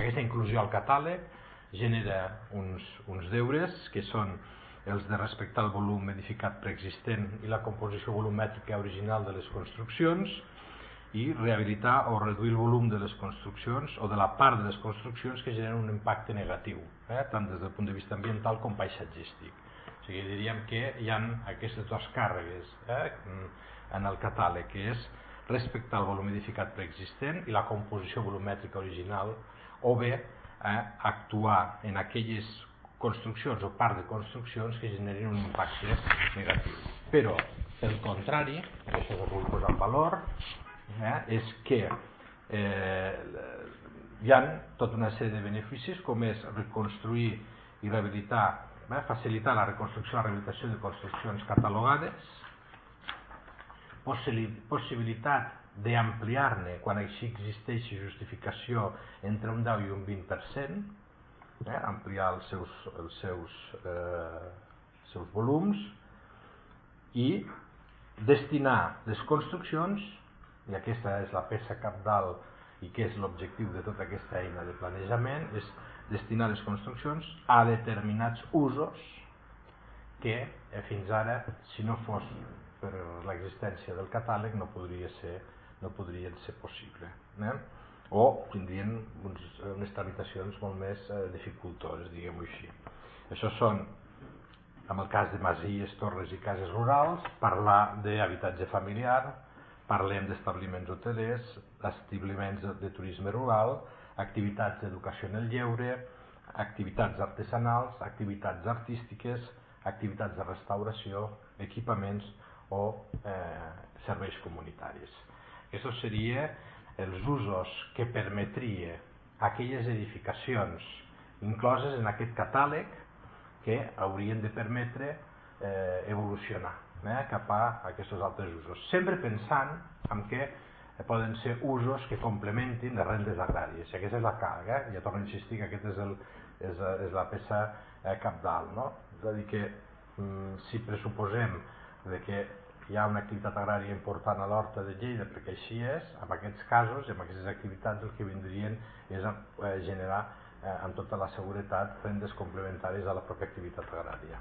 Aquesta inclusió al catàleg genera uns deures que són els de respectar el volum edificat preexistent i la composició volumètrica original de les construccions i rehabilitar o reduir el volum de les construccions o de la part de les construccions que generen un impacte negatiu, tant des del punt de vista ambiental com paisatgístic. O sigui, diríem que hi ha aquestes dues càrregues en el catàleg, que és respectar el volum edificat preexistent i la composició volumètrica original, o bé actuar en aquelles construccions o part de construccions que generin un impacte negatiu. Però, pel contrari, això ho vull posar en valor, és que hi ha tota una sèrie de beneficis, com és reconstruir i rehabilitar, facilitar la reconstrucció i la rehabilitació de construccions catalogades, possibilitat d'ampliar-ne quan així existeixi justificació entre un 10 i un 20%, ampliar els seus volums, i destinar les construccions, i aquesta és la peça cabdal i que és l'objectiu de tota aquesta eina de planejament, és destinar les construccions a determinats usos que fins ara, si no fos per l'existència del catàleg, no podrien ser possibles, o tindrien unes tramitacions molt més dificultoses, diguem-ho així. Això són, en el cas de masies, torres i cases rurals, parlar d'habitatge familiar, parlem d'establiments hotelers, establiments de turisme rural, activitats d'educació en el lleure, activitats artesanals, activitats artístiques, activitats de restauració, equipaments o serveis comunitaris. Aquests serien els usos que permetria aquelles edificacions incloses en aquest catàleg que haurien de permetre evolucionar cap a aquests altres usos, sempre pensant en que poden ser usos que complementin les rendes agràries. I aquesta és la càrrega, ja torno a insistir que aquesta és la peça cabdal, és a dir que si pressuposem que hi ha una activitat agrària important a l'Horta de Lleida, perquè així és, en aquests casos i en aquestes activitats el que vindrien és a generar amb tota la seguretat rendes complementàries a la pròpia activitat agrària.